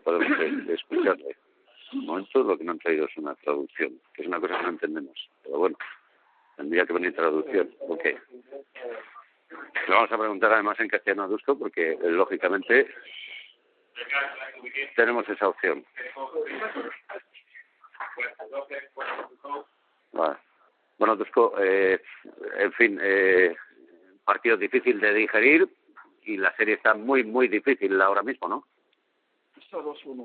podemos escucharle. De momento lo que no han traído es una traducción, que es una cosa que no entendemos. Pero bueno, tendría que venir traducción. Ok. Le vamos a preguntar además en castellano a Dusko, porque lógicamente tenemos esa opción. Vale. Bueno, Dusko, en fin, partido difícil de digerir y la serie está muy, muy difícil ahora mismo, ¿no? Está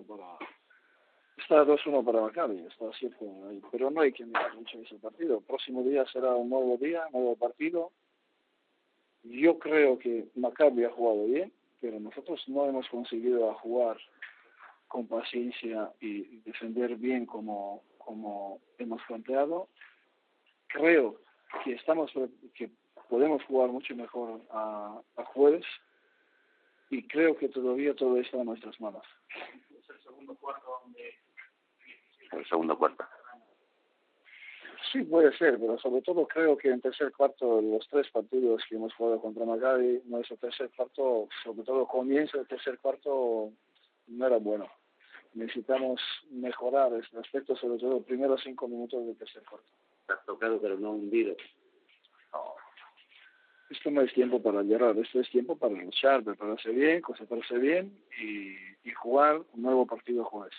2-1 para Maccabi, está cierto, pero no hay que mirar mucho ese partido. El próximo día será un nuevo día, nuevo partido. Yo creo que Maccabi ha jugado bien, pero nosotros no hemos conseguido jugar con paciencia y defender bien como hemos planteado. Creo que podemos jugar mucho mejor a jueves y creo que todavía todo está en nuestras manos. Es el segundo cuarto. El segundo cuarto. Sí, puede ser, pero sobre todo creo que en tercer cuarto, los 3 partidos que hemos jugado contra Maccabi, nuestro tercer cuarto, sobre todo comienzo del tercer cuarto, no era bueno. Necesitamos mejorar este aspecto, sobre todo los primeros 5 minutos del tercer cuarto. Estás tocado, pero no hundido. No. Esto no es tiempo para llorar, esto es tiempo para luchar, prepararse bien, concentrarse bien y jugar un nuevo partido jueves.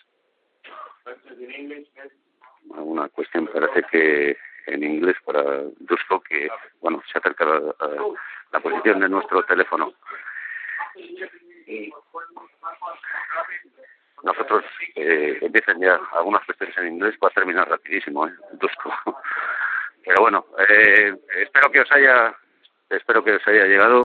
Una cuestión parece que en inglés para Dusko, que bueno, se acerca a la posición de nuestro teléfono. Y nosotros empiezan ya algunas cuestiones en inglés, va a terminar rapidísimo, Dusko. Pero bueno, espero que os haya llegado